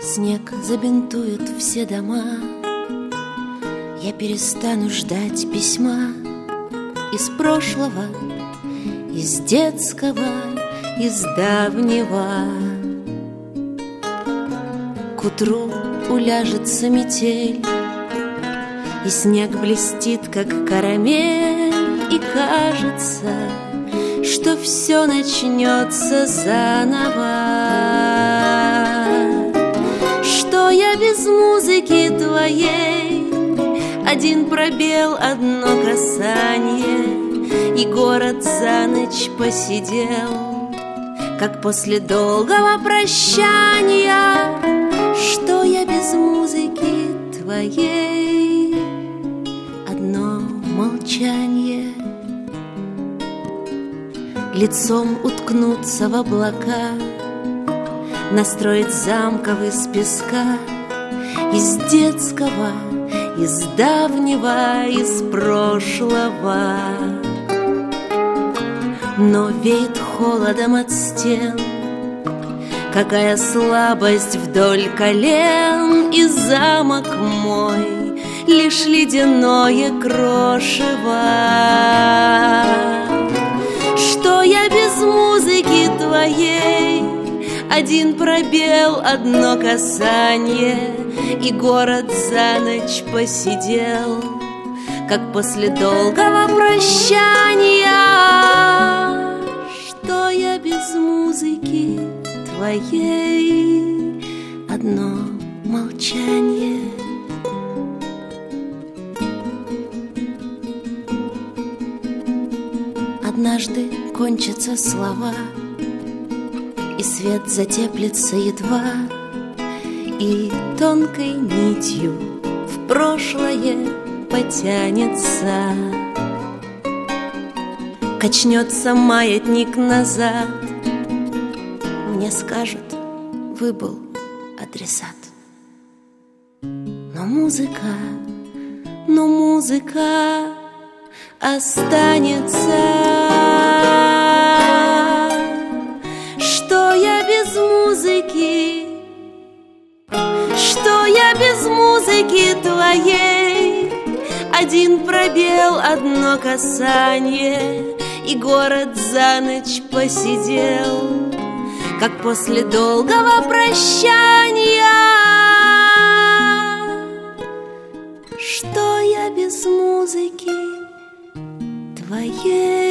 Снег забинтует все дома, я перестану ждать письма из прошлого, из детского, из давнего. К утру уляжется метель, и снег блестит, как карамель, и кажется, что все начнется заново, что я без музыки твоей, один пробел, одно касание, и город за ночь посидел, как после долгого прощания, что я без музыки твоей, одно молчание. Лицом уткнуться в облака, настроить замков из песка, из детского, из давнего, из прошлого. Но веет холодом от стен, какая слабость вдоль колен, и замок мой лишь ледяное крошево. Что я без музыки твоей, один пробел, одно касание, и город за ночь посидел, как после долгого прощания. Что я без музыки твоей, одно молчание. Однажды кончатся слова, и свет затеплится едва, и тонкой нитью в прошлое потянется. Качнется маятник назад, мне скажут, выбыл адресат. Но музыка останется. Что я без музыки, что я без музыки твоей, один пробел, одно касание, и город за ночь посидел, как после долгого прощания. Что я без музыки твоей.